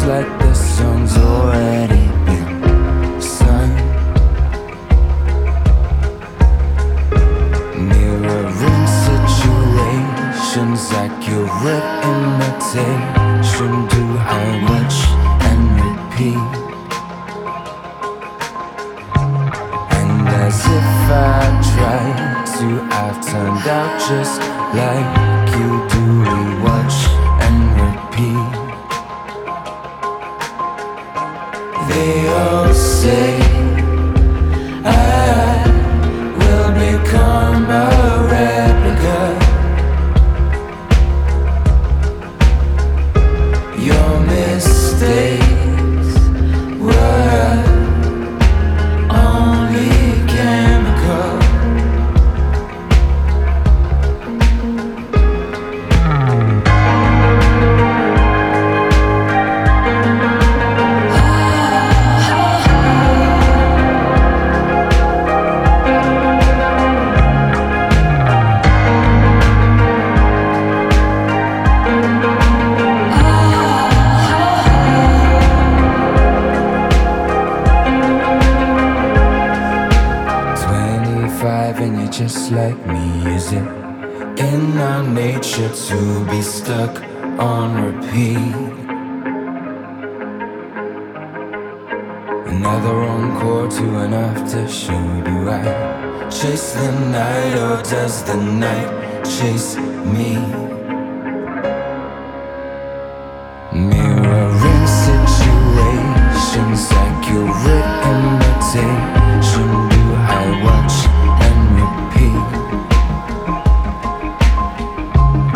like the song's already been sung. Mirroring situations like your imitation. Do I watch and repeat? And as if I tried to, I've turned out just like you. Do we watch and repeat? They all say I will become a replica. Your mistakes were only chemical. And you're just like me. Is it in our nature to be stuck on repeat? Another encore to an after show. Do I chase the night, or does the night chase me? Mirroring situations like your imitation. Do I watch and repeat?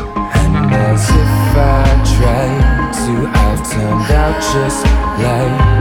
And as if I tried to, I've turned out just like